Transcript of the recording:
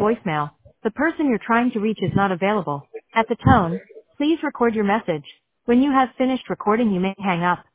voicemail. The person you're trying to reach is not available. At the tone, please record your message. When you have finished recording, you may hang up.